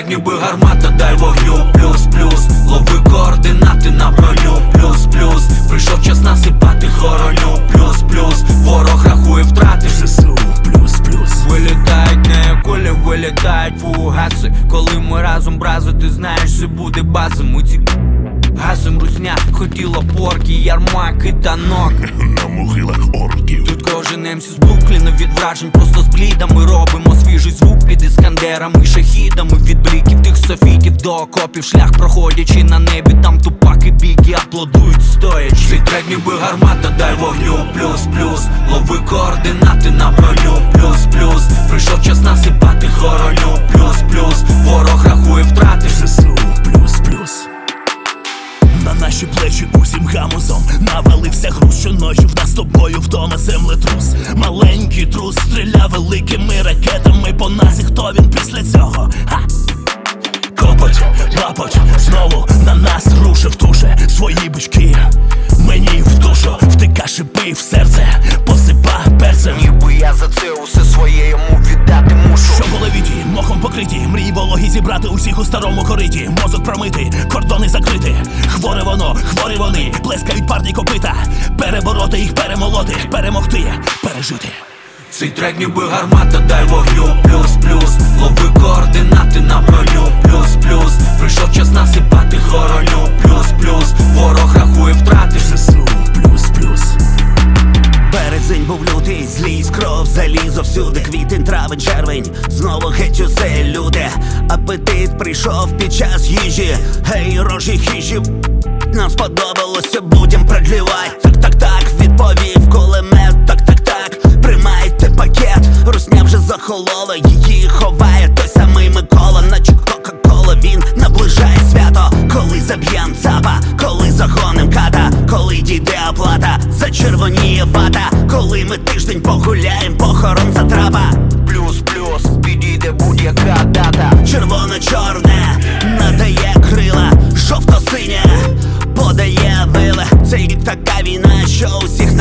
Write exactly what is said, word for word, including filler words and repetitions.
трек ніби гармата, дай вогню. Плюс-плюс, лови координати на броню. Плюс-плюс, прийшов час насипати хороню. Плюс-плюс, ворог рахує втрати. ЗСУ плюс-плюс. Вилітають не кулі, вилітають фугаси. Коли ми разом, брази, ти знаєш, це буде база. Ми ці гасим русня, хотіла порки, ярмак і танок. На могилах орків. Тут кожен емсі збукліно від вражень, просто з блідами робимо свіжий звук під іскандерами, шахідами. Від бліків тих софітів до окопів, шлях проходячи на небі, там тупаки біги аплодують стоячи. Цей трек ніби гармата, дай вогню. Плюс-плюс, лови координати на броню. Плюс-плюс, прийшов час насипати хороню. Плюс-плюс, ворог рахує втрати. ЗСУ плюс-плюс. На наші плечі усім гамузом навалився груз, щоночі в нас з тобою вдома землетрус. Маленький трус стріляв великими ракетами по нас, і хто він після цього? Ха! Копоть, лапоть, знову на нас рушив туше свої бички. Мені в душу втика шипи в серце, посипа перцем. Ніби я за це усе своє йому віддати мушу. Що в голові ті, мохом покриті, мрії вологі зібрати усіх у старому кориті. Мозок промити, кордони закрити. Хворе воно, хворі вони, плескають парні копита. Перебороти їх, перемолоти, перемогти, пережити. Цей трек ніби гармата, дай вогню. Плюс-плюс, лови координати на броню. Плюс-плюс, прийшов час насипати хороню. Плюс-плюс, ворог рахує втрати. ЗСУ плюс-плюс. Березень був лютий, злість, кров, залізо всюди. Квітень, травень, червень, знову геть усе люди. Апетит прийшов під час їжі. Гей, рожі хижі, нам сподобалося, будем продлівать. Так-так-так, відповів кулемет. Так-так-так, приймайте пакет. Русня вже захолола, її ховає той самий Микола, наче Кока-Кола, він наближає свято. Коли заб'єм цапа, коли загоним ката, коли дійде оплата, зачервоніє вата. Коли ми тиждень погуляєм, похорон затрапа. Плюс-плюс, підійде будь-яка дата. Червоно-чорне надає крила, жовто-синє подає вили. Це така війна, що усіх